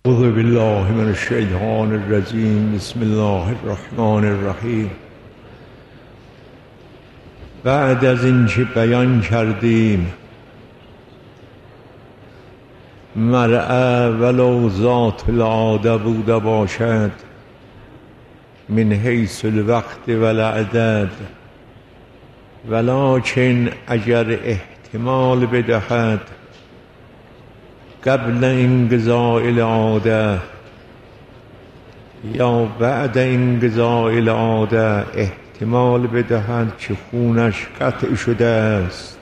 اعوذ بالله من الشیطان الرجیم. بسم الله الرحمن الرحیم. بعد از اینکه بیان کردیم مرعه ولو ذات العاده بوده باشد من حیث الوقت و العدد، ولکن اگر احتمال بدهد قبل انقضاء العاده یا بعد انقضاء العاده، احتمال بدهد که خونش قطع شده است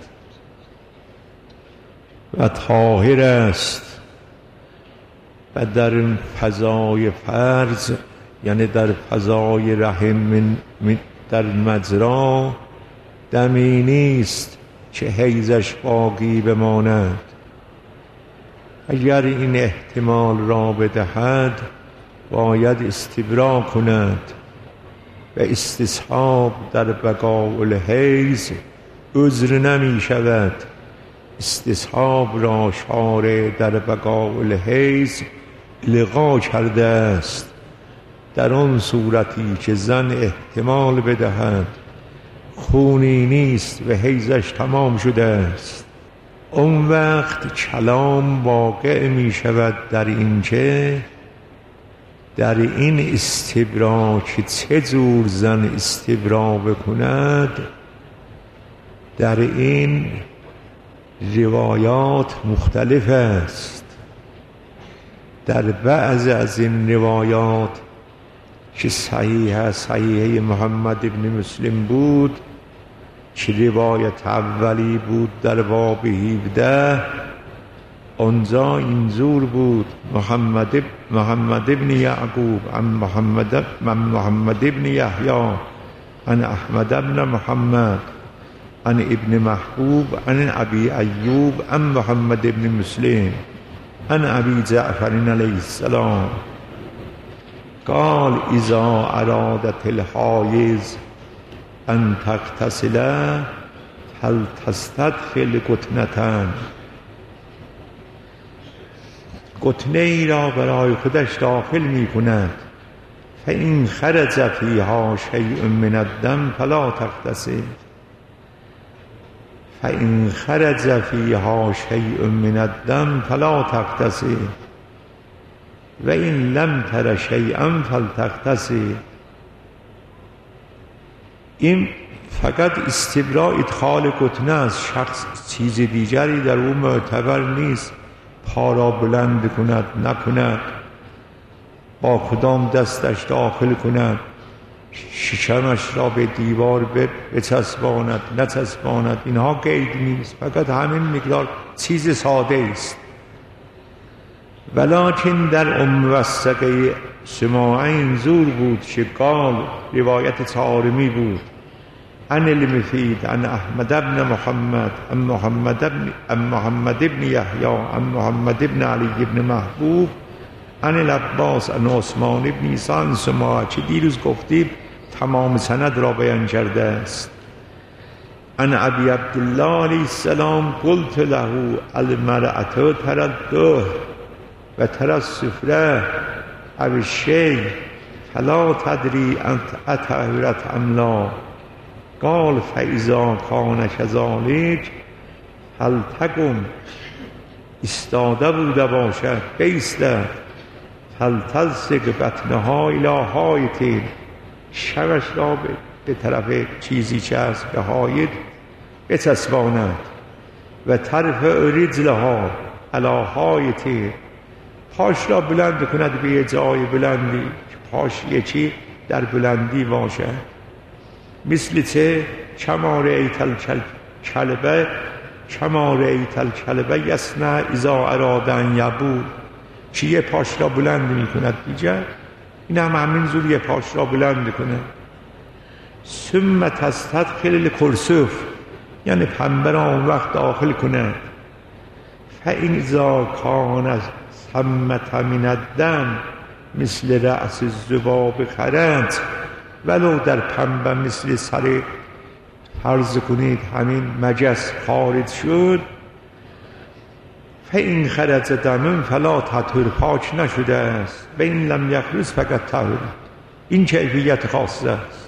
و طاهر است و در فضای فرض، یعنی در فضای رحم در مجرا دمی نیست که حیضش باقی بماند. اگر این احتمال را بدهد باید استبرا کند و استصحاب در بقاء الحیض عذر نمی شود. استصحاب را شارع در بقاء الحیض الغا کرده است در آن صورتی که زن احتمال بدهد خونی نیست و حیضش تمام شده است. اون وقت کلام واقع می شود در اینکه در این استبرا که چه جور زن استبرا بکند، در این روایات مختلف است. در بعض از این روایات که صحیح محمد ابن مسلم بود که روایت اولی بود در باب 17، آنجا اینجور بود: محمد ابن یعقوب عن محمد ابن یحیی عن احمد ابن محمد عن ابن محبوب عن ابی ایوب عن محمد ابن مسلم عن ابی جعفر علیه السلام قال اذا ارادت الحایض ان تغتسل هل تستدخل قطنة، قطنه ای را برای خودش داخل می کند. فإن خرج فیها شیء من الدم فلا تغتسل، فإن خرج فیها شیء من الدم فلا تغتسل و این لم تر شیئا فلتغتسل. این فقط استبراء ادخال قطنه از شخص، چیز دیگری در او معتبر نیست. پا را بلند کند نکند، با کدام دستش داخل کند، شکمش را به دیوار بچسباند نچسباند، اینها قید نیست. فقط همین مقدار چیز ساده است. ولکن در موثقه سماعین زور بود که قال، روایت چهارمی بود: عن المفید عن احمد ابن محمد عن محمد ابن یحیی عن محمد ابن علی ابن محبوب عن العباس عن عثمان ابن عیسی عن سماع، که دیروز گفتیم تمام سند را بیان کرده است. عن ابی عبدالله علیه السلام قلت له المرأة ترى الدهر و ترى السفره او الشی فلا تدری اطهرت ام لا، قال فاذا کان کذلک هل تقم، استاده بوده باشد بایستد، هل تلصق بطنها الی حایط، شبش را به طرف چیزی که هست به حایط بچسباند، و ترفع رجلها الی حایط، پاش را بلند کند به یه جای بلندی که پاش یکی در بلندی باشد. مثل چه؟ کما رأیت الکلب یصنع اذا اراد ان یبول، که یه پاش را بلند می کند دیگر، این هم همین زور یه پاش را بلند کند. ثم تستدخل الکرسف، یعنی پنبه را اون وقت داخل کند. فإن اذا کان ثمة من الدم مثل رأس الذباب خرج، ولو در پنبه مثل سر، فرض کنید همین مگس خارج شد، این خرج دمن فلا تطهر، پاک نشده است. و این لم یخرج فقط طهر، این کیفیت خاصه است.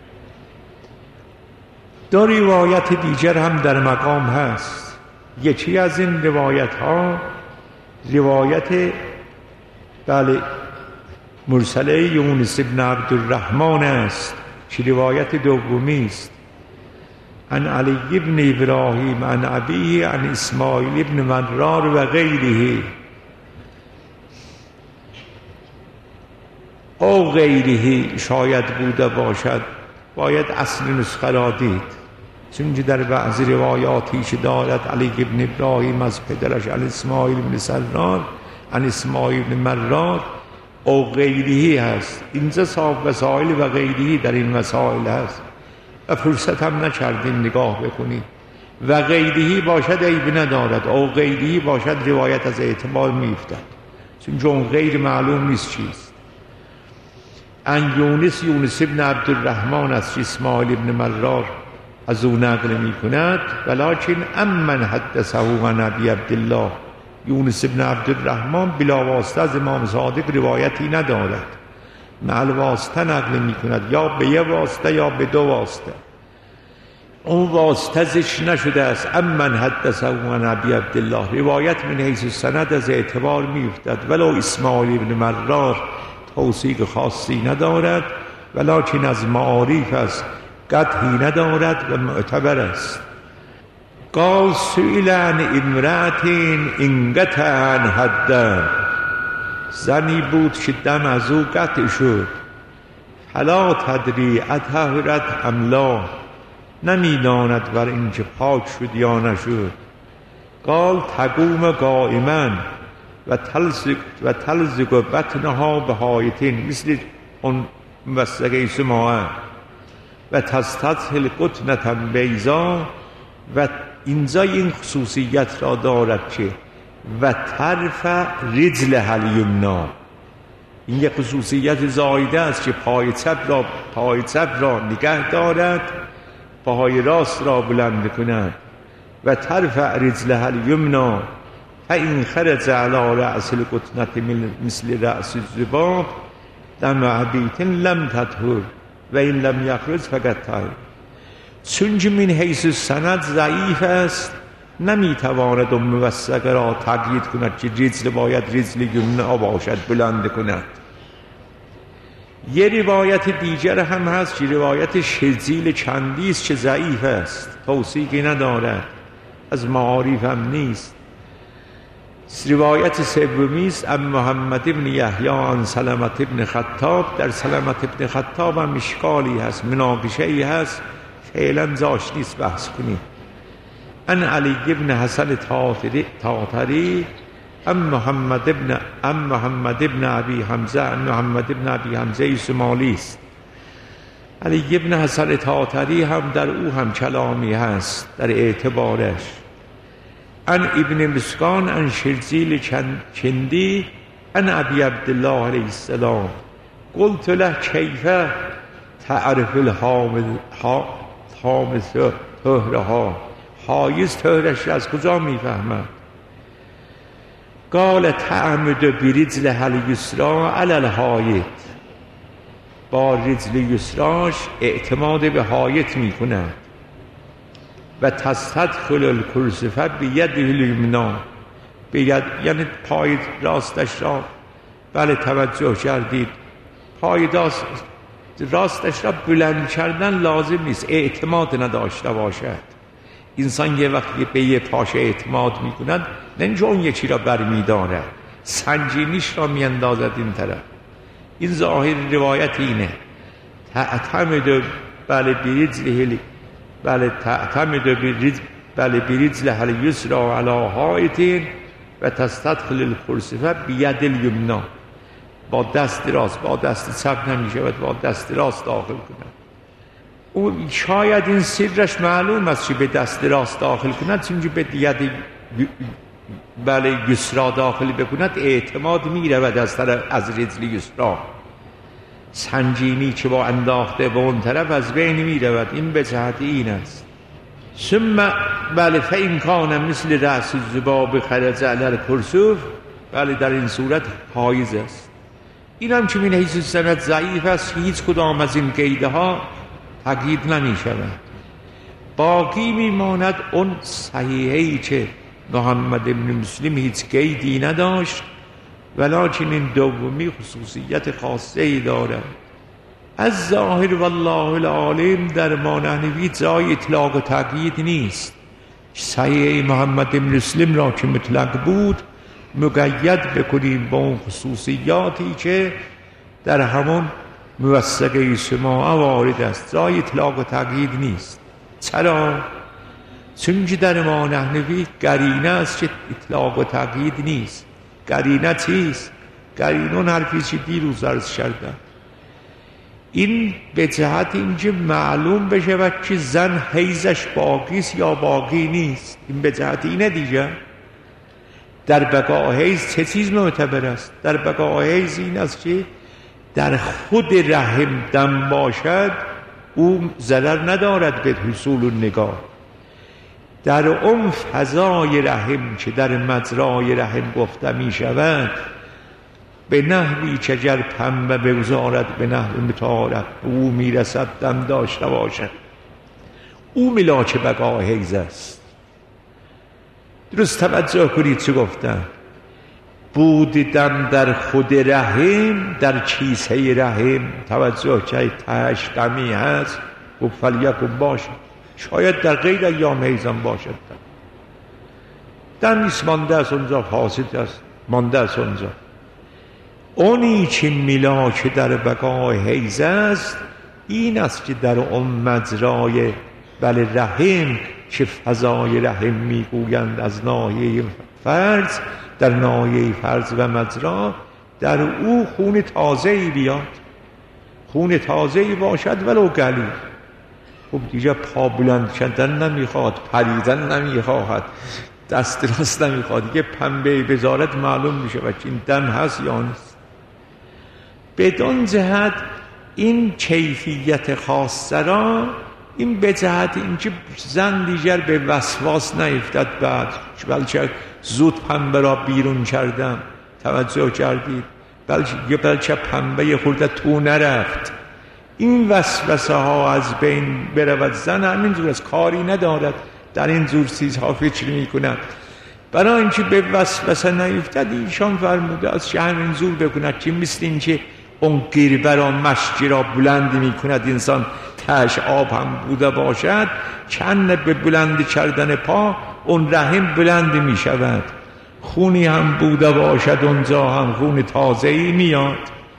دو روایت دیگر هم در مقام هست. یکی از این روایت ها روایت مرسله یونس بن عبدالرحمن است که روایت دومی است. عن علی بن ابراهیم عن ابیه عن اسماعیل بن مرار و غیره او غیره شاید بوده باشد، باید اصل نسخه را دید، چون در بعض روایاتی که دارد علی بن ابراهیم از پدرش عن اسماعیل بن سرار عن اسماعیل بن مرار او غیره هست. اینجا صاحب وسائل و غیره در این وسائل هست و فرصت هم نکردیم نگاه بکنیم. و غیره باشد عیب ندارد، او غیره باشد روایت از اعتبار میفتد، چون غیر معلوم نیست چیست. ان یونس ابن عبدالرحمن از اسماعیل ابن مرار از او نقل می کند. ولکن امن حدثه عن ابی عبدالله، یونس ابن عبدالرحمن بلا واسطه از امام صادق روایتی ندارد، مع الواسطه نقل می کند، یا به یه واسطه یا به دو واسطه. اون واسطه زش نشده است. امن حدثه عن ابی عبدالله، روایت من حیث السند از اعتبار می افتد، ولو اسماعیل ابن مرار توثیق خاصی ندارد، ولکن از معارف است، قطعی ندارد و معتبر است. قال سئل عن امرأة انقطع عن حد، زنی بود که دم از او قطع شد. فلا تدری اطهرت ام لا، نمیداند بر اینکه پاک شد یا نشد. قال تقوم قائما و تلزق بطنها به حایطین، مثل اون موثقه سماعه، و تستطهل قطنة بیضا، و اینجا این خصوصیت را دارد که و ترفع رجلها الیمنا، این یک خصوصیت زایده است که پای چپ را نگه دارد، پای راست را بلند کند. و ترفع رجلها الیمنا فإن خرج على رأس القطنة مثل رأس الذباب دم عبیت لم تطهر و این لم یخرج فقط طهر. چون من حیث سند ضعیف است، نمیتواند اون موثقه را تقیید کند که رجل باید رجل یمنا باشد، بلند کند. یه روایت دیگر هم هست که روایت شرزیل چندی است که ضعیف است، توثیقی ندارد، از معارف هم نیست. روایت سومی است عن محمد بن یحیی عن سلمة بن خطاب. در سلمة بن خطاب هم اشکالی هست، مناقشه‌ای هست، فعلا جاش نیست بحث کنیم. عن علی بن حسن طاطری عن محمد بن ابی حمزه عن محمد بن ابی حمزه سمالی است. علی بن حسن طاطری هم در او هم کلامی هست در اعتبارش. عن ابن مسکان عن شرزیل کندی عن ابی عبدالله علیه السلام قلت له کیف تعرف الحامل طهرها، حایز طهرش از کجا میفهمد؟ قال تعمد برجلها الیسرا علی الحایط، با رجل یسراش اعتماد به حایط میکند. و تستدخل الکرسفه بید الیمنا، یعنی پای راستش را توجه کردید، پای راستش را بلند کردن لازم نیست، اعتماد نداشته باشد. انسان یه وقتی به یه پاش اعتماد میکند، نه اینجا اون یکی را برمیدارد، سنجینیش را میاندازد این طرف. این ظاهر روایت اینه. تعتمد برجلها الیسرا علی حایط و تستدخل الکرسفه بید الیمنا، با دست راست، با دست چپ نمیشود، با دست راست داخل کند. او شاید این سرش معلوم است که به دست راست داخل کند، چون به ید یسرا داخل بکند اعتماد میرود از رجل یسرا، سنجینی که با انداخته به اون طرف از بین میرود. این به جهت این است. ثم بله فإن کان مثل رأس الذباب خرج علی الکرسوف، بله در این صورت حایز است. این هم که من حیث سند ضعیف است، هیچ کدام از این قیده ها تقیید نمی شود. باقی می ماند اون صحیحی که محمد بن مسلم هیچ قیدی نداشت، ولکن این دومی خصوصیت خاصه ای دارد. از ظاهر والله العالم در ما نحوی جای اطلاق و تقیید نیست. صحیح محمد بن مسلم را که مطلق بود مقید بکنیم با اون خصوصیاتی که در همون موثقه سماع وارد است. جای اطلاق و تقیید نیست. چرا؟ چون که در ما نحوی قرینه است که اطلاق و تقیید نیست. قرینه چیست؟ قرینه اون حرفی که دیروز عرض کردم، این به جهت اینکه معلوم بشه که زن حیضش باقیست یا باقی نیست. این به جهت اینه دیگه. در بقا حیض چه چیز معتبر است؟ در بقا حیض این است که در خود رحم دم باشد او ضرر ندارد به حصول و نگاه. در اون فضای رحم که در مجرای رحم گفته می شود، به نحوی که گر پنبه بگذارد به نحو مطارد او میرسد دم داشته باشد، او ملاک بقا حیض است. درست توجه کنید چه گفتم. بود دم در خود رحم، در کیسه رحم، توجه که تهش دمی هست و فلیکن باشد. شاید در غیر ایام حیضم باشد دمیست مانده است اونجا، فاسد است مانده است اونجا. اونی که ملاک در بقا حیض است این است که در اون مجرای بله رحم که فضای رحم میگویند از ناحیه فرض، در ناحیه فرض و مجرا در او خون تازه‌ای بیاد، خون تازه‌ای باشد ولو قلیل. خب دیگه پا بلند کردن نمیخواد، پریدن نمیخواد، دست راست نمیخواد، دیگه پنبه بذارت معلوم میشه و این دم هست یا نیست. بدون جهت این کیفیت خاصه را، این به جهت اینکه زن دیگر به وسواس نیفتد بعد بلکه زود پنبه را بیرون کردم، توجه کردید، بلکه پنبه خورده تو نرفت، این وسوسه ها از بین برود. زن همینجور از کاری ندارد در این جور چیزها فکر می کند. برای اینکه به وسوسه نیفتد ایشان فرموده است که همینجور بکند که مثل این که اون گربه را مشکی را بلند می کند انسان تهش آب هم بوده باشد، چند به بلند کردن پا اون رحم بلند می شود، خونی هم بوده باشد اونجا هم خون تازه‌ای میاد.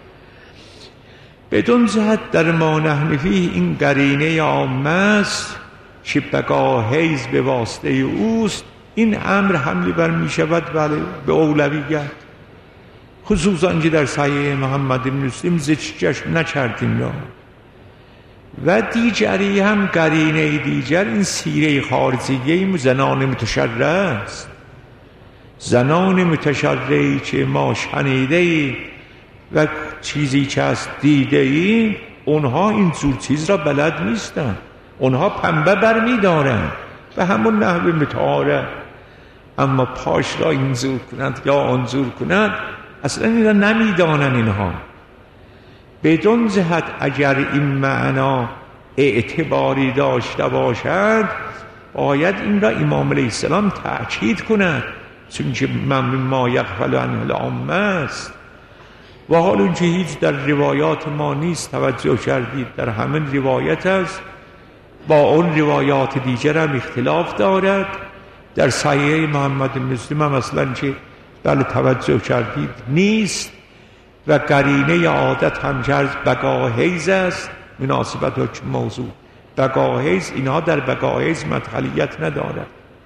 بدون جهت در ما نحنفی این قرینه عامه است که بقا حیض به واسطه اوست. این امر حملی بر می شود بله به اولویت، خصوصا که در صحیح محمد بن مسلم ذکرش نکردیم را. و دیگری هم قرینه دیگر این سیره خارجیه زنان متشرع است. زنان متشرعی که ما شنیده و چیزی که از دیده ایم، اونها این جور چیز را بلد نیستن، اونها پنبه بر می دارن به همون نحو متعارف، اما پاش را اینجور کنند یا آنجور کنند اصلا این را نمی دانن. اینها بدون جهت اگر این معنا اعتباری داشته باشد باید این را امام علیه السلام تأکید کند، چون که من ما یغفل عنه العامه است. و حال اون که هیچ در روایات ما نیست، توجه کردید در همین روایت است، با اون روایات دیگر هم اختلاف دارد. در صحیح محمد مسلم هم اصلا که بله توجه کردید نیست. و قرینه عادت همجرز بقا حیض است، مناسبت حکم موضوع بقا حیض، اینها در بقا حیض مدخلیت ندارد.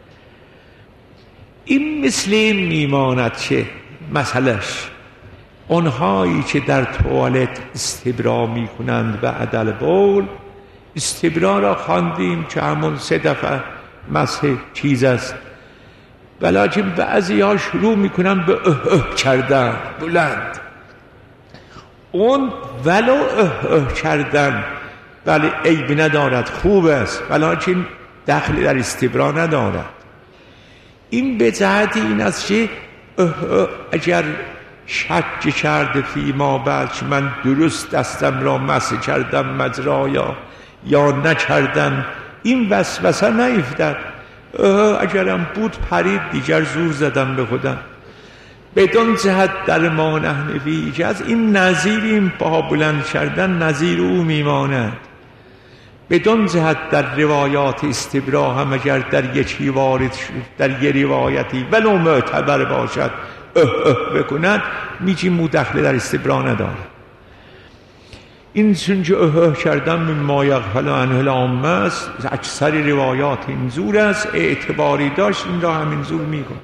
این مثل این میماند که مسئلهش اونهایی که در توالت استبرا می کنند و عدل بول، استبرا را خواندیم که همون 3 دفعه مسح چیز است، ولیکن بعضی ها شروع می کنند به کردن بلند. اون ولو کردن بله عیب ندارد، خوب است، ولیکن دخل در استبرا ندارد. این به جهت این است که اگر شک کرده فیما بعد که من درست دستم را مس کردم مجرایا یا نکردم، این وسوسه نیفتد. اگرم بود پرید دیگر زور زدم به خودم. بدون جهت در ما نحنفی که از این نظیر این پا بلند کردن نظیر او میماند. بدون جهت در روایات استبرا هم اگر در یکی وارد شد، در یه روایتی ولو معتبر باشد بکند، میگیم مدخل در استبرا نداره. این چونکه کردن من ما یغفل عنه العامه است، اکثر روایات اینجور است، اعتباری داشت این را همین جور میگن.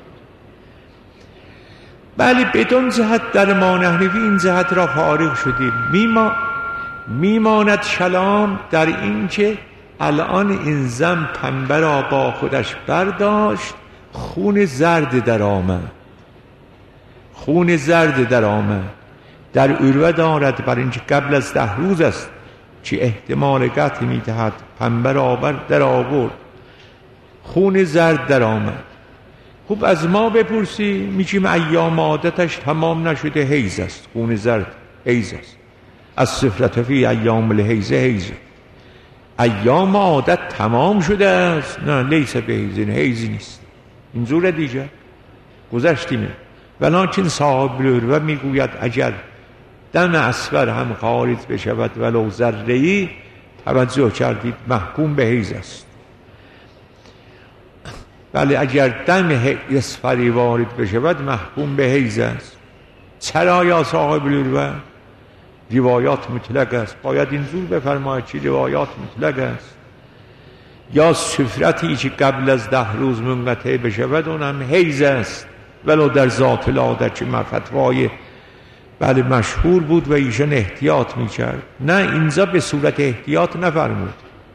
بله بدون جهت در ما نحنفی این جهت را فارغ شدیم. میماند کلام در این که الان این زن پنبه را با خودش برداشت، خون زرد در آمد. خون زرد در آمد در عروه دارد بر اینکه قبل از 10 روز است که احتمال قطع می‌دهد پنبه را در آورد، خون زرد در آمد. خوب از ما بپرسی، میگیم ایام عادتش تمام نشده، حیض است. خون زرد حیض است. از صفرت فی ایام الحیض حیض. ایام عادت تمام شده است، نه لیس به حیض نیست. اینجور دیگه گذشتیم. ولکن صاحب العروه میگوید اگر دم اصفر هم خارج بشود ولو ذره‌ای، توجه کردید محکوم به حیض است. بله اگر دم اصفری وارد بشود محکوم به حیض است. چرا یا صاحب العروه؟ روایات مطلق است. باید اینجور بفرماید چی روایات مطلق است. یا سفرتی که قبل از 10 روز منقطع بشود اونم حیض است، ولو در ذات العاده که فتوای بله مشهور بود و ایشان احتیاط میکرد. نه اینجا به صورت احتیاط نفرمود،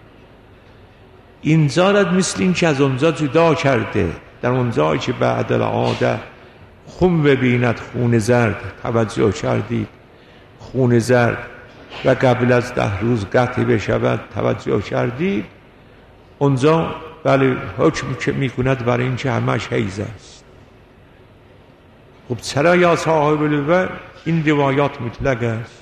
اینجا را مثل این که از اونجا جدا کرده. در اونجایی که بعد العاده خون ببیند خون زرد، توجه کردید خون زرد، و قبل از 10 روز قطع بشود، توجه کردید اونجا بله حکم که میکند برای این که همش حیض است. خب چرا یا صاحب العروه؟ این روایات مطلق است.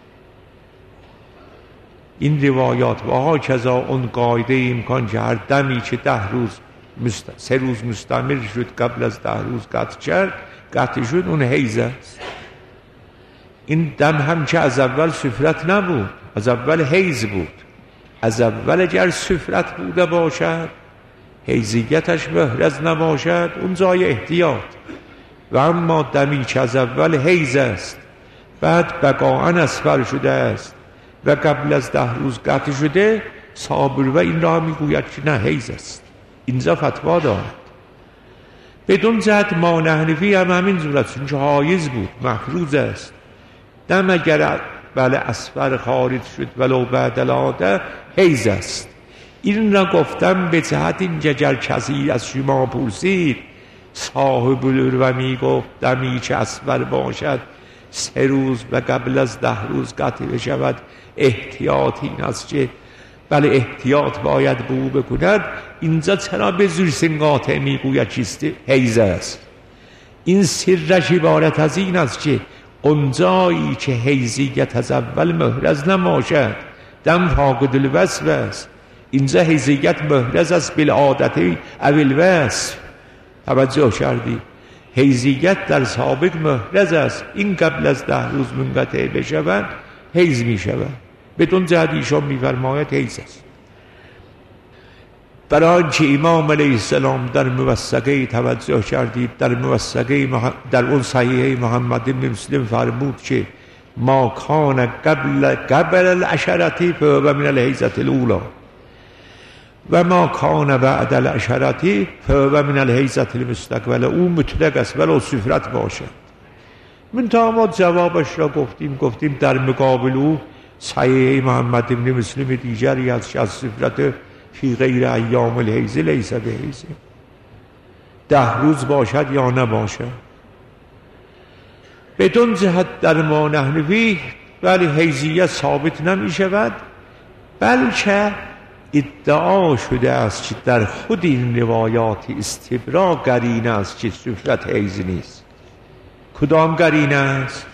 این روایات و ها کذا اون قاعده امکان که هر دمی که 10 روز 3 روز مستمر شد قبل از 10 روز قطع شد اون حیض است. این دم هم که از اول سفرت نبود، از اول حیض بود. از اول اگر سفرت بوده باشد، حیضیتش محرز نباشد، اون جای احتیاط. و اما دمی که از اول حیض است، بعد بقاعاً اصفر شده است و قبل از 10 روز قطع شده، صاحب العروه این را میگوید که نه حیض است. اینجا فتوا دارد. بدون جهت ما نحنفی هم همین صورت، چون حایض بود محفوظ است. دم اگر بله اصفر خارج شد ولو بعد العاده حیض است. این را گفتم به جهت این اگر کسی از شما پرسید، صاحب العروه میگفت دمی که اصفر باشد 3 روز و قبل از 10 روز قطع بشود، احتیاط این است که بله احتیاط باید به او بکند. اینجا چرا به زور سنگاته میگوید چیست؟ حیض است. این سرش عبارت از این است که اونجایی که حیضیت از اول محرز نباشد، دم فاقد الوصف است. اینجا حیضیت محرز است بالعادت او الوصف. توجه کردی؟ حیضیت در سابق محرز است. این قبل از 10 روز منقطع بشود حیض می شود. بدون جهت ایشان می فرماید حیض است. برای که امام علیه السلام در موثقه توجه کردید، در موثقه در اون صحیح محمد بن مسلم فرمود که ما کان قبل العشرتی فهو من الحیضة الاولی و ما کان بعد العشرتی فهو من الحیضة المستقبله. او مطلق است ولو سفرت باشد. منتها ما جوابش را گفتیم در مقابل او صحیح محمد بن مسلم دیگری از سفرت فی غیر ایام الحیض لیس به حیض، 10 روز باشد یا نباشد. بدون جهت در ما نحنفی ولی حیضیت ثابت نمی شود، بلکه ادعا شده است که در خود این روایات استبرا قرینه است که سفرت حیض نیست. کدام قرینه است؟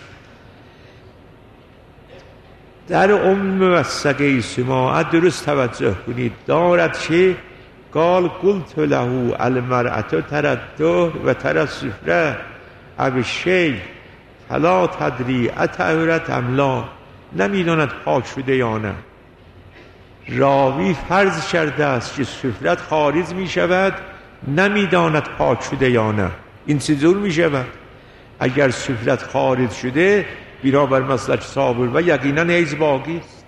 در موثقه سماعت درست توجه کنید، دارد که قال قلت له المرأة ترى الدهر و ترى السفرة او الشیء فلا تدری اطهرت ام لا. نمیداند پاک شده یا نه. راوی فرض کرده است که سفرت خارج می شود، نمیداند پاک شده یا نه. این چطور می شود؟ اگر سفرت خارج شده بنابر مسلک صابر و یقینا حیض باقی است.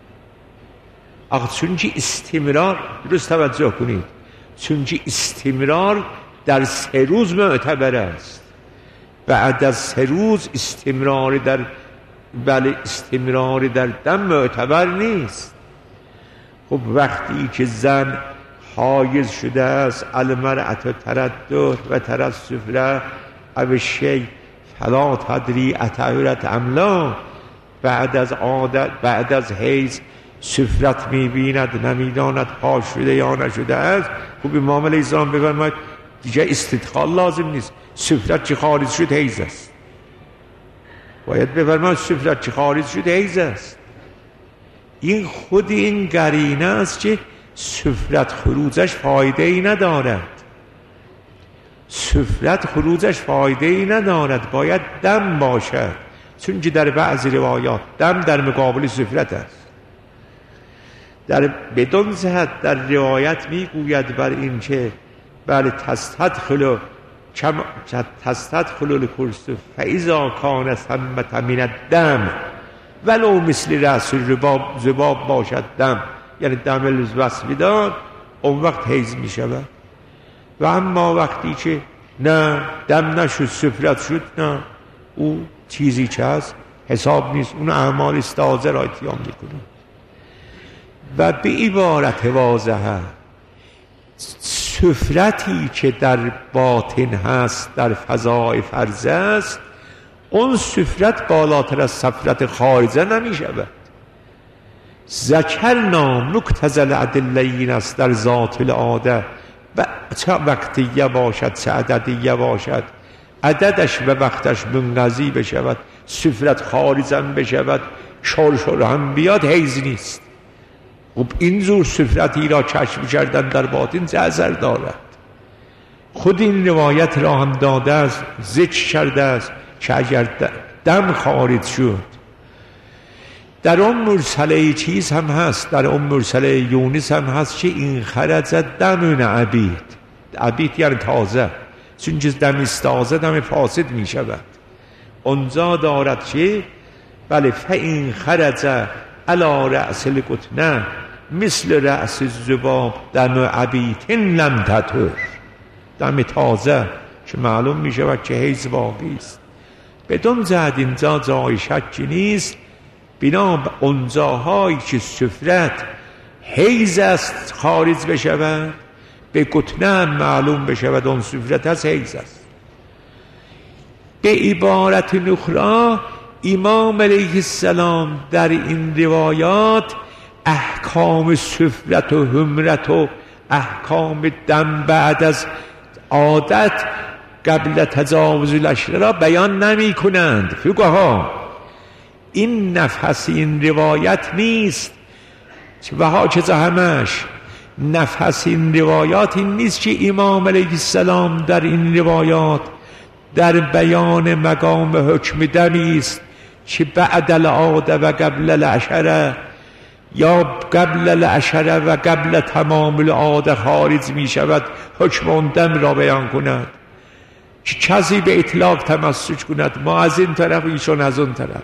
چون که استمرار، درست توجه کنید، چون که استمرار در 3 روز معتبر است. بعد از 3 روز استمرار در دم معتبر نیست. خب وقتی که زن حایض شده است، المرأة ترى الدهر و ترى السفرة او الشیء فلا تدری اطهرت ام لا، بعد از حیض سفرت می‌بیند، نمیداند پاک شده یا نشده است. خب امام علیه السلام بفرماید دیگه استدخال لازم نیست. سفرت چه خارج شد حیض است. باید بفرماید سفرت چه خارج شد حیض است. این خود این قرینه است که سفرت خروجش فایده ای ندارد. سفرت خروجش فایده ای ندارد، باید دم باشد. چون که در بعضی روایات دم در مقابل سفرت است. در بدون صحت در روایت میگوید بر این که بله تستدخل الکرسف فاذا کان ثمة من الدم ولو مثل رأس ذباب باشد دم، یعنی دم وصفی داد، اون وقت حیض می شود. و اما وقتی که نه دم نشد سفرت شد، نه او چیزی که هست حساب نیست، اون اعمال استاذه را اتیام می کنه. و به عبارت واضحه سفرتی که در باطن هست در فضای فرض است، اون سفرت بالاتر از سفرت خارجه نمی شود. ذکرنا مقتضی الادله است در ذات العاده، و چه وقتیه باشد چه عددیه باشد، عددش و وقتش منقضی بشود، سفرت خارجم بشود، شرشر هم بیاد، حیض نیست. خب این زور سفرتی را کشف کردن در باطن چه اثر دارد؟ خود این روایت را هم داده است، ذکر کرده است که اگر دم خارج شد، در اون مرسله چیز هم هست، در اون مرسله یونس هم هست که این خرج دم عبید. عبید یعنی تازه، چون که دم تازه دم فاسد می شود. اونجا دارد که بله فاین خرج علی رأس القطنه مثل رأس الذباب دم عبید لم تطهر، دم تازه که معلوم می شود که حیض باقی است. بدون زد اینجا جای شکی نیست، بنا به اونجاهایی که سفرت حیض است خارج بشود، به قطنه معلوم بشود اون سفرت از حیض است. به عبارت نخرا امام علیه السلام در این روایات احکام سفرت و حمرت و احکام دم بعد از عادت قبل تجاوز العشره را بیان نمی کنند. فقها این نفس این روایت نیست و هاکذا همش نفس این روایات این نیست که امام علیه السلام در این روایات در بیان مقام حکم دمی است که بعد العاده و قبل العشره یا قبل العشره و قبل تمام العاده خارج می شود، حکم اون دم را بیان کند که کسی به اطلاق تمسک کند، ما از این طرف ایشون از اون طرف.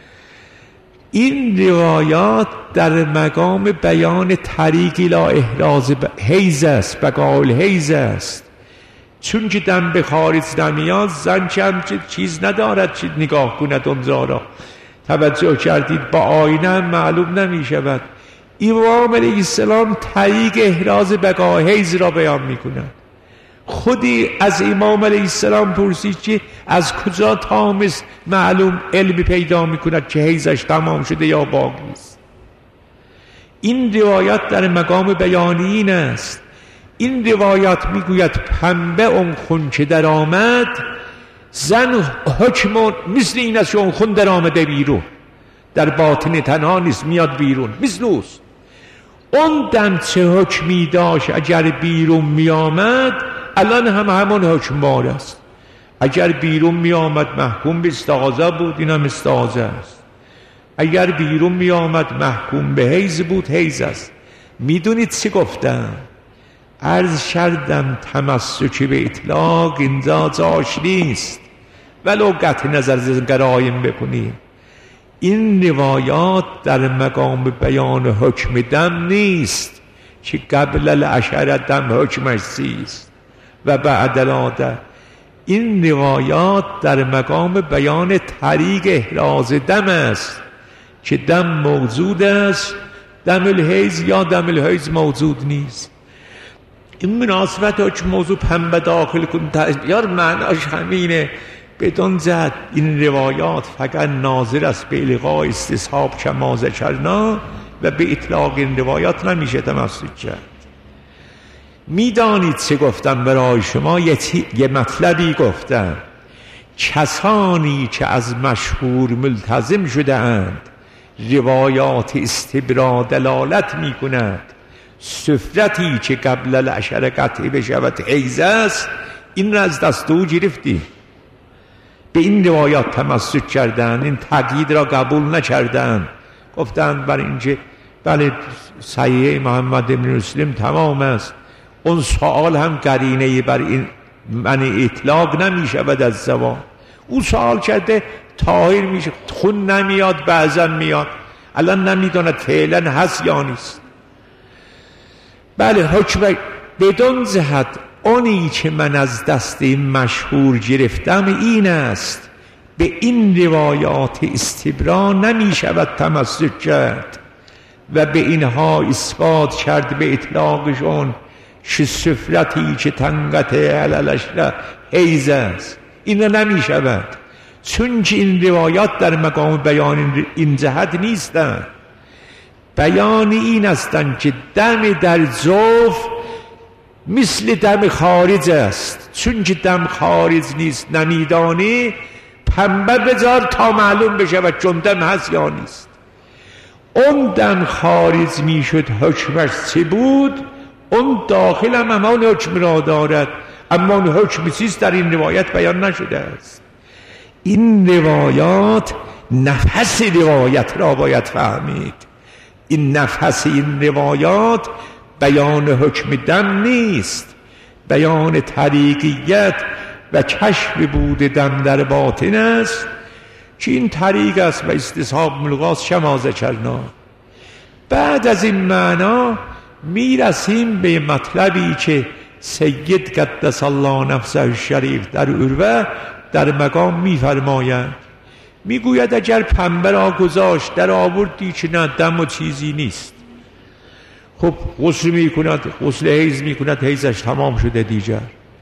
این روایات در مقام بیان طریق الى احراز حیض است، بقاء حیض است. چون که دم به خارج نمیاد، زن که همچه چیز ندارد چی نگاه کند اونجا را. توجه کردید با آینه معلوم نمی شود. امام علیه السلام طریق احراز بقاء حیض را بیان می کند. خودی از امام علیه السلام پرسید که از کجا تامس معلوم علمی پیدا می کند که حیضش تمام شده یا باقی است. این روایات در مقام بیانی این است. این روایات میگوید پنبه اون خون که در آمد، زن حکم مثل این است که اون خون در آمده بیرون، در باطن تنها نیست، میاد بیرون، مثل اوست. اون دم چه حکمی داشت اگر بیرون می آمد، الان همون حکم بار است. اگر بیرون می آمد محکوم به استعاضه بود، این هم استعاضه است. اگر بیرون می آمد محکوم به حیض بود، حیض است. میدونید چی گفتم؟ عرض کردم تمسک به اطلاق اینجا جاش نیست، ولو قطع نظر گرایم بکنیم. این روایات در مقام بیان حکم دم نیست که قبل العشر دم حکمش چیست و بعد العاده. این روایات در مقام بیان طریق احراز دم است که دم موجود است، دم الحیض یا دم الحیض موجود نیست. این مناسبت حکم موضوع پنبه داخل کن یار معناش همینه. بدون زد این روایات فقط ناظر است به الغای استصحاب کما ذکرنا و به اطلاق این روایات نمیشه تمسک کرد. میدانید چه گفتم برای شما؟ یه مطلبی گفتم. کسانی که از مشهور ملتزم شده اند روایات استبرا دلالت میکند سفرتی که قبل العشر قطعی بشود حیض است، این را از دست او گرفتی. به این روایات تمسک کردن، این تقیید را قبول نکردن، گفتند بر اینکه بله صحیح محمد بن مسلم تمام است. اون سوال هم قرینه بر این معنی اطلاق نمی شود از زبان. او سوال کرده طاهر میشه، خون نمیاد، بعضا میاد، الان نمیداند فعلا هست یا نیست. بله حکم بدون جهت اونی که من از دست این مشهور گرفتم این است، به این روایات استبرا نمی شود تمسک کرد و به اینها اثبات کرد به اطلاقشون که سفرتی که تنگت علالشره حیض است. این نمی شود، چون که این روایات در مقام بیان این جهت نیستند. بیان این هستند که دم در جوف مثل دم خارج است. چون که دم خارج نیست نمیدانی، پنبه بذار تا معلوم بشه و چون دم هست یا نیست. اون دم خارج میشد حکمش چه بود، اون داخل هم همان حکم را دارد، اما اون حکم چیست در این روایت بیان نشده است. این روایات نفس روایت را باید فهمید. این نفس این روایات بیان حکم دم نیست، بیان طریقیت و کشف بود دم در باطن است که این طریق است و استصحاب ملغاز کما ذکرنا. بعد از این معنا میرسیم به مطلبی که سید قدس الله نفسه الشریف در عروه در مقام میفرماید. میگوید اگر پنبه را گذاشت در آوردی که نه دم و چیزی نیست، خب غسل میکند، غسل حیض میکند، حیضش تمام شده دیگر.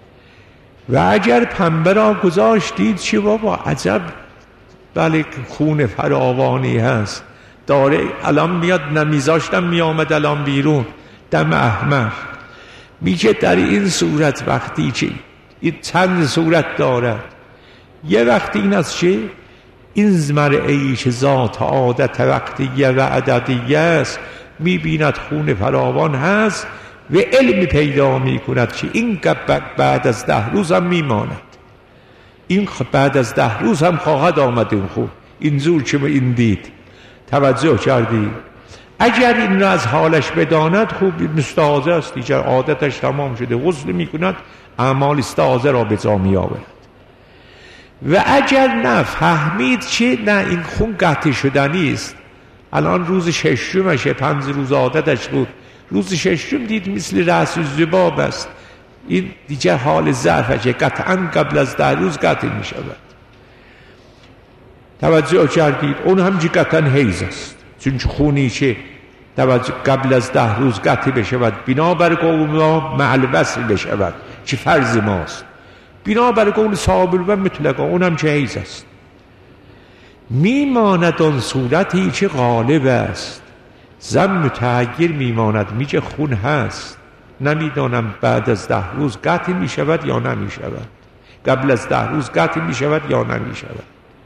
و اگر پنبه را گذاشتید چه بابا عجب بله خون فراوانی هست داره، الان میاد نمیذاشتم میامد الان بیرون، دم احمق. میگه در این صورت وقتی که این چند صورت دارد، یه وقتی این است که این مرعی که ذات عادت وقتیه و عددیه است میبیند خون فراوان هست و علم پیدا میکند که این بعد از 10 روز هم میماند، این بعد از 10 روز هم خواهد آمد این خون، این زور که این دید. توجه کردی؟ اگر این را از حالش بداند خوب مستعاضه است دیگر، عادتش تمام شده، غسل میکند، اعمال استعاضه را به جا میآورد. و اگر نه فهمید که نه این خون قطع شدنی است، الان روز ششمشه، 5 روز عادتش بود، روز ششم دید مثل رأس الذباب است، این دیگر حال ضعفشه، قطعا قبل از 10 روز قطع می شود. توجه کردید؟ اون هم که قطعا حیض است، چون خونی که قبل از 10 روز قطع بشود بنابر قول ما مع الوصل بشود که فرض ماست، بنابر قول صاحب و مطلقا اون هم که حیض است. میماند آن صورتی که غالب است، زن متحیر میماند، میگه خون هست، نمیدانم بعد از 10 روز قطع میشود یا نمیشود، قبل از 10 روز قطع میشود یا نمیشود.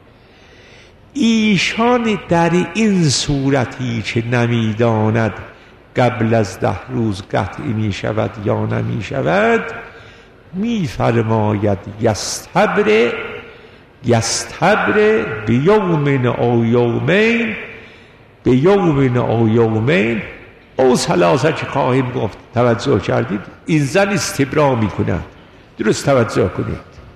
ایشان در این صورتی که نمیداند قبل از 10 روز قطع میشود یا نمیشود، میفرماید یستبر بیوم او یومین، به یوم او یومین او ثلاثه که خواهیم گفت. توجه کردید؟ این زن استبرا میکند. درست توجه کنید.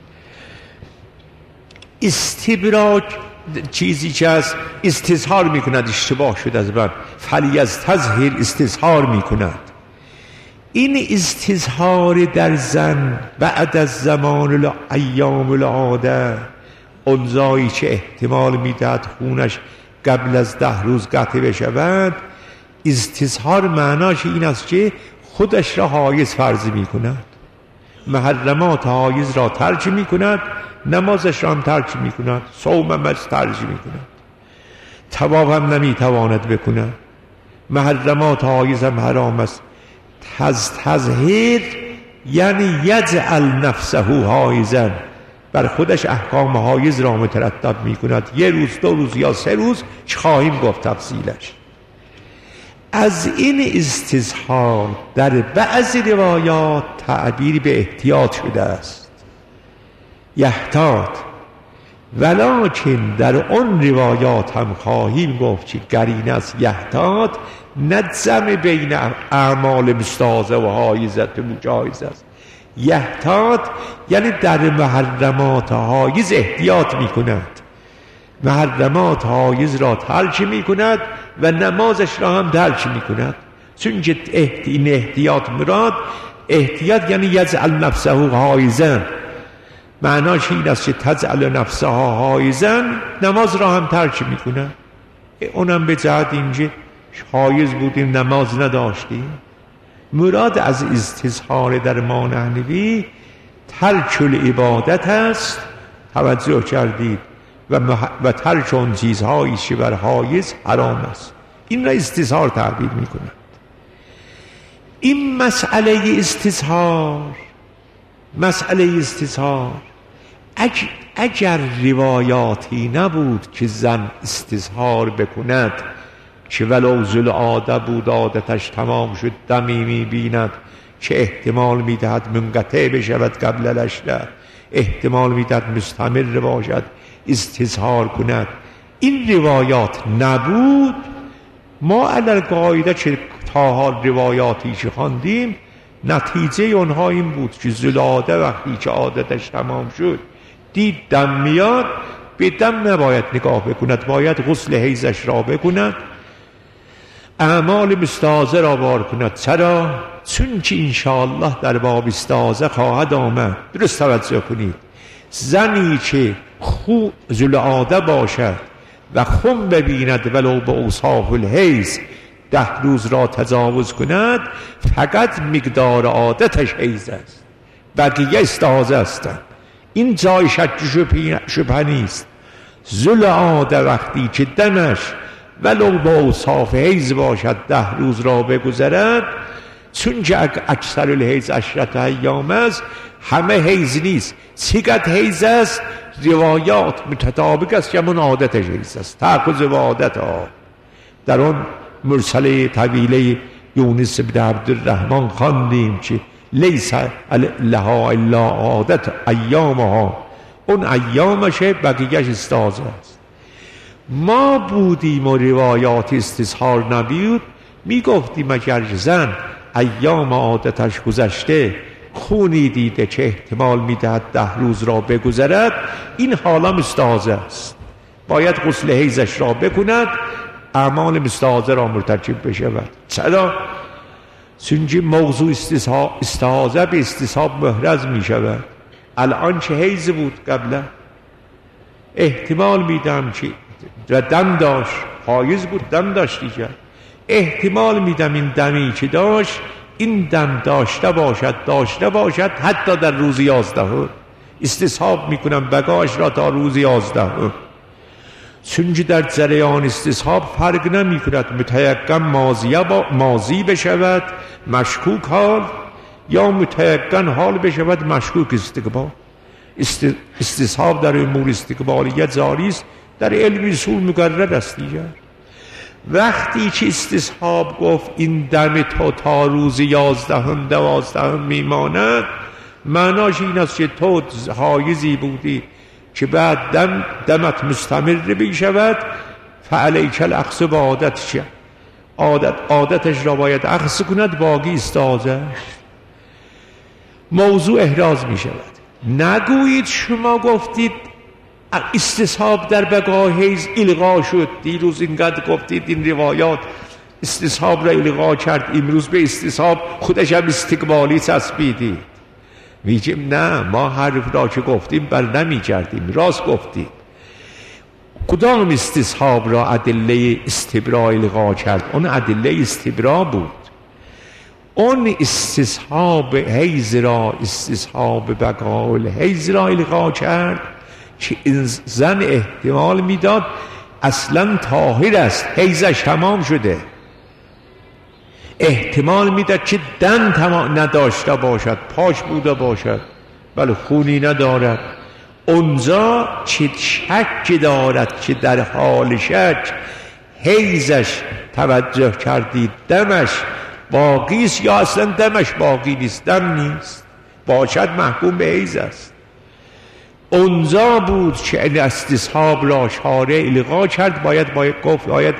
استبرا چیزی که از استظهار میکند، اشتباه شد از من، فلیستظهر استظهار میکند. این استظهار در زن بعد از زمان ایام العاده، اونزایی که احتمال میدهد خونش قبل از 10 روز قطع بشود، استظهار معناش این است که خودش را حایز فرض میکند، محرمات حایز را ترک میکند، نمازش را هم ترک میکند، صومش ترک میکند، طواف هم نمیتواند بکند، محرمات حایز هم حرام است. تظهیر یعنی یجعل نفسه حایزا، بر خودش احکام حایز را مترتب میکند. 1 روز 2 روز یا 3 روز که خواهیم گفت تفصیلش. از این استظهار در بعضی روایات تعبیر به احتیاط شده است، یحتاط، ولکن در اون روایات هم خواهیم گفت که قرینه است یحتاط نجزم بین اعمال مستحاضه و حایزت مجایز است. یحتاط یعنی در محرمات حایز احتیاط می کند، محرمات حایز را ترک می کند و نمازش را هم ترک می کند. چون این احتیاط مراد، احتیاط یعنی یجعل نفسه حایزا، معناش این است که تجعل نفسها حایزا، نماز را هم ترک می کند. اونم به جهت اینجا حایز بودیم نماز نداشتیم. مراد از استظهار در ما نحنوی ترک العبادت است، توجه کردید، و ترک اون چیزهایی که بر حایز حرام است. این را استظهار تعبیر می کند. این مسئله استظهار اگر روایاتی نبود که زن استظهار بکند، که ولو ذل عاده بود، عادتش تمام شد، دمی میبیند که احتمال میدهد منقطع بشود قبل العشره، احتمال میدهد مستمر باشد، استظهار کند. این روایات نبود، ما علی قاعده که تا حال روایاتی که خواندیم، نتیجه اونها این بود که ذل عاده وقتی که عادتش تمام شد دید دم میاد، به دم نباید نگاه بکند، باید غسل حیضش را بکند، اعمال مستحاضه را بار کند. چرا؟ چون که انشاءالله در باب استحاضه خواهد آمد. درست توجه کنید. زنی که ذل عاده باشد و خون ببیند ولو به اوصاف الحیض 10 روز را تجاوز کند، فقط مقدار عادتش حیض است، بقیه استحاضه هستند. این جای شک شبهه نیست. ذل عاده وقتی که دمش ولو با اوصاف حیض باشد 10 روز را بگذرد، چون که اکثر الحیض 10 ایام است، همه حیض نیست. چقدر حیض است؟ روایات متطابق است که همون عادتش حیض است. تأخذ و عادت ها در اون مرسله طویله یونس بن عبدالرحمن خواندیم که لیس لها الا عادت ایامها، اون ایامشه، بقیهش استحاضه است. ما بودیم و روایات استظهار نبود، میگفتیم اگر زن ایام عادتش گذشته خونی دیده که احتمال میدهد 10 روز را بگذرد، این حالا مستحاضه است، باید غسل حیضش را بکند، اعمال مستحاضه را مرتکب بشود. چرا؟ چون موضوع استحاضه به استصحاب محرز می شود. الان چه حیض بود قبلا؟ احتمال میدم که دم داشت، حایض بود، دم داشت دیگر، احتمال میدم این دمی که داشت، این دم داشته باشد حتی در روز 11 استصحاب میکنم بقاش را تا روز 11. چون که در جریان استصحاب فرق نمی کند متیقن ماضی بشود مشکوک حال یا متیقن حال بشود مشکوک استقبال. استصحاب در امور استقبالیت جاری است، در علم اصول مقرر است دیگر. وقتی که استصحاب گفت این دم تا روز 11 12 میماند، معناش این است که تو حایزی بودی که بعد دمت مستمر بشود، فعلیک الاخذ به عادتش را باید اخذ کند، باقی استاذه. موضوع احراز می شود. نگویید شما گفتید استصحاب در بقای حیض الغا شد، دیروز اینقدر گفتید این روایات استصحاب را الغا کرد، امروز به استصحاب خودش هم استقبالی چسبیدید. میگیم نه، ما حرف را که گفتیم بر نمی کردیم، راست گفتیم. کدام استصحاب را ادله استبراء الغا کرد؟ اون ادله استبراء بود. اون استصحاب حیض را، استصحاب بقای حیض را الغا کرد که این زن احتمال میداد اصلا طاهر است، حیضش تمام شده، احتمال میداد که دم تمام نداشته باشد، پاش بوده باشد، ولی خونی ندارد. اونجا چه شک دارد که در حال شک حیضش توجه کردید دمش باقی است یا اصلا دمش باقی نیست، دم نیست، باشد محکوم به حیض است. اونجا بود که استصحاب را شارع الغا کرد، باید گفت باید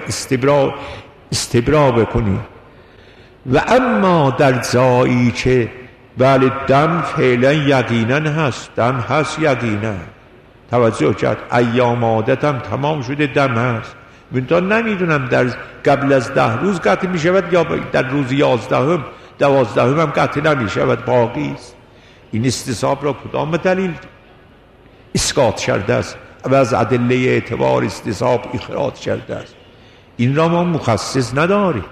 استبرا بکنی. و اما در جایی که بله دم فعلا یقینا هست، دم هست یقینا، توجه کرد ایام عادتم تمام شده، دم هست، من نمیدونم در قبل از 10 روز قطع می شود یا در روز 11 12 هم قطع نمی شود، باقی است. این استصحاب را کدام دلیل اسقاط کرده است و از ادله اعتبار استصحاب اخراج کرده است؟ این را ما مخصص نداریم.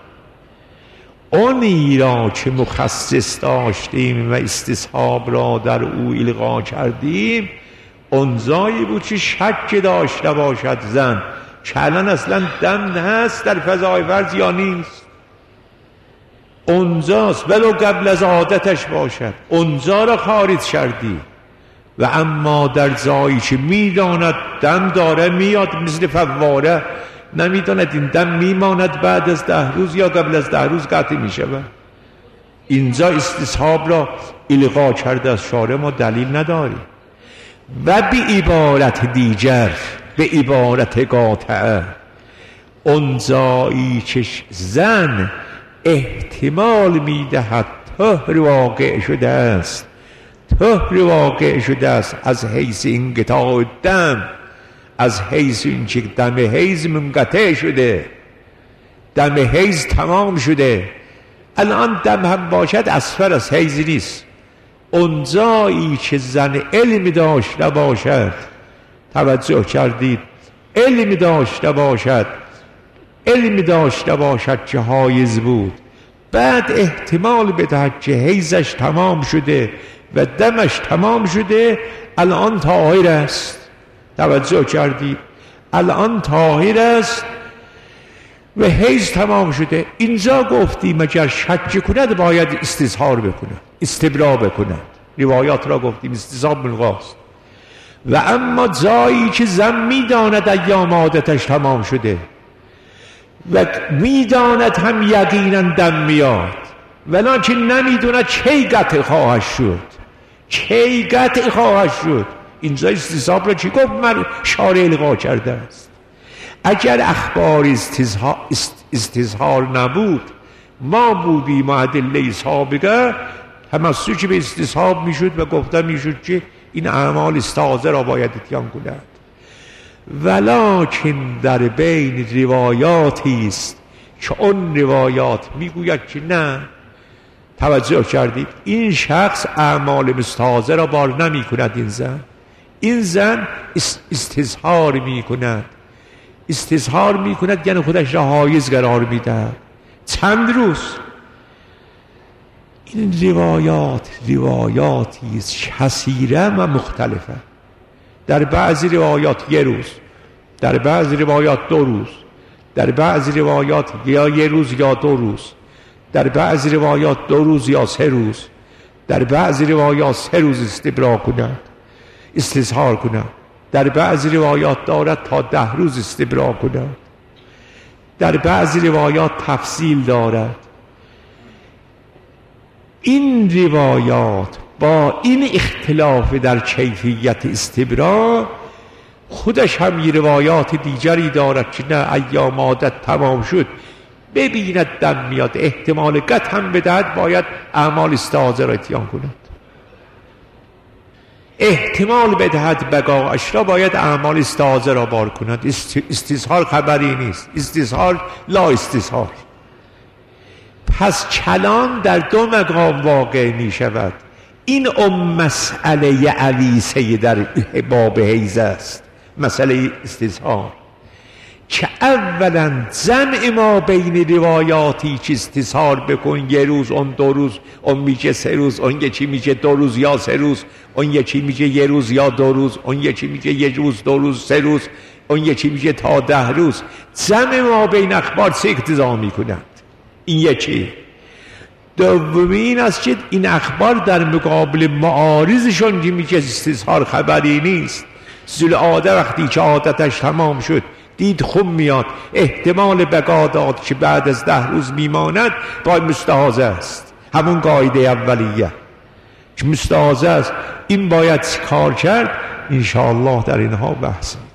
اونی را که مخصص داشتیم و استصحاب را در او الغا کردیم، اونجایی بود که شک داشته باشد زن که الان اصلا دم هست در فضای فرض یا نیست، اونجاست، ولو قبل از عادتش باشد، اونجا را خارج کردی. و اما در جایی که میداند دم داره میاد مثل فواره، نمیداند این دم میماند بعد از 10 روز یا قبل از 10 روز قطع میشود، اینجا استصحاب را الغا کرده از شارع، ما دلیل نداریم. و به عبارت دیگر، به عبارت قاطعه، اون جایی که زن احتمال میدهد طهر واقع شده است، طهر واقع شده است از حیث انقطاع دم، از حیث این که دم حیض منقطع شده، دم حیض تمام شده، الان دم هم باشد اصفر از حیض نیست. اونجایی که زن علم داشته باشد، توجه کردید، علم داشته باشد که حایض بود، بعد احتمال بدهد که حیضش تمام شده و دمش تمام شده، الان طاهر است. توجه کردید، الان طاهر است و حیض تمام شده. اینجا گفتیم اگر شک کند باید استظهار بکنه، استبرا بکنه. روایات را گفتیم استظهار ملغاست. و اما جایی که زن میداند ایام عادتش تمام شده و میداند هم یقینا دم میاد، ولکن نمیدوند کی قطع خواهد شد، اینجا استصحاب را چی گفت؟ من شارع الغا کرده است. اگر اخبار استظهار نبود، ما بودیم ادله سابقه تمسک به استصحاب میشد و گفته میشد که این اعمال استاذه را باید اتیان کند. ولکن در بین روایاتی است که اون روایات میگوید که نه، توجه کردید، این شخص اعمال مستحاضه را بار نمی کند. این زن استظهار می کند، یعنی خودش را حایض قرار می دهد چند روز. این روایاتی است کثیره و مختلفه. در بعضی روایات 1 روز، در بعض روایات 2 روز، در بعض روایات یا 1 روز یا 2 روز، در بعض روایات 2 روز یا 3 روز، در بعض روایات 3 روز استبرا کند، استظهار کند، در بعض روایات دارد تا 10 روز استبرا کند، در بعض روایات تفصیل دارد. این روایات با این اختلاف در کیفیت استبرا خودش هم یه روایات دیگری دارد که نه ایام عادت تمام شد ببیند دم میاد احتمال قط هم بدهد باید اعمال استعاذه را اتیان کند، احتمال بدهد بقاءش را باید اعمال استعاذه را بار کند. استظهار خبری نیست، استظهار لا استظهار. پس کلام در 2 مقام واقع می شود. این مسئله عویسه در باب حیض است، مسئله استظهار، که اولا جمع ما بین روایاتی که استظهار بکن 1 روز، اون 2 روز، اون میگه 3 روز، اون یکی میگه 2 روز یا 3 روز، اون یکی میگه 1 روز یا 2 روز، اون یکی میگه 1 روز 2 روز 3 روز، اون یکی میگه تا 10 روز. جمع ما بین اخبار 3 اقتضا میکنند. این یکی. دومین است که این اخبار در مقابل معارضشون که میگه استظهار خبری نیست، ذوالعاده وقتی که عادتش تمام شد دید خون میاد، احتمال بقا داد که بعد از 10 روز میماند، باید مستحاضه است. همون قاعده اولیه که مستحاضه است. این باید کار کرد. انشاءالله در اینها بحث